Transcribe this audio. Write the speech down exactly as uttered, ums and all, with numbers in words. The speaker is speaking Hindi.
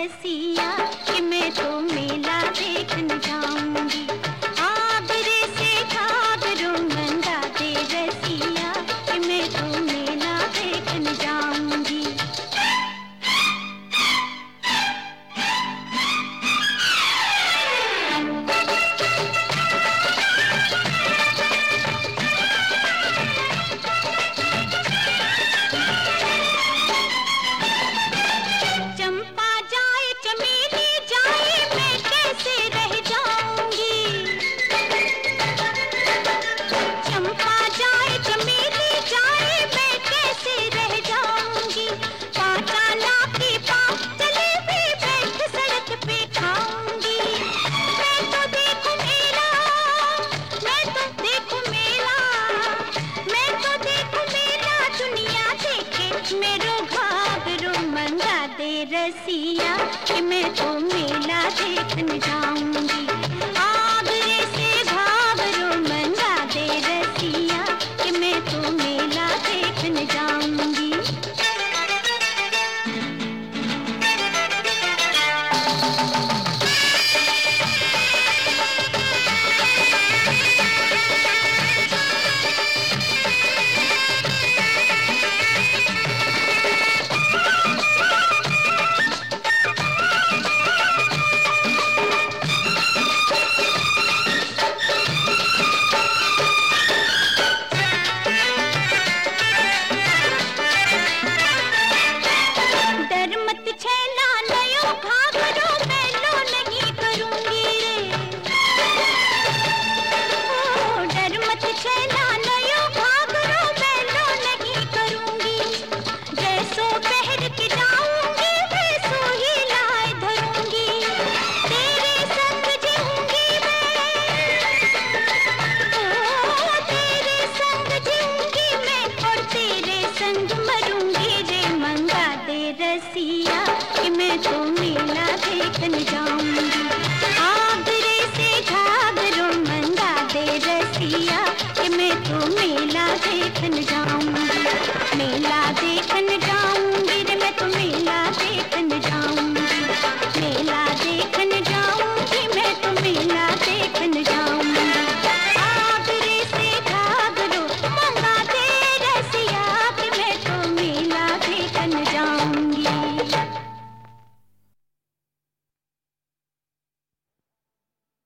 रसिया कि मैं तो मेला देखने जाऊंगी। आगरे से घाघरों मंगा दे रसिया कि मैं तो मेला देखने जाऊंगी। रसिया कि मैं तो मेला देखने जाऊंगी। आगरे से घाघरों मंगा दे रसिया कि मैं तो मेला देखने जाऊंगी। रसिया कि मैं तो मेला देखने जाऊंगी। आगरे से घाघरों मंगा दे रसिया कि मैं तो मेला देखने जाऊंगी। मेला देखने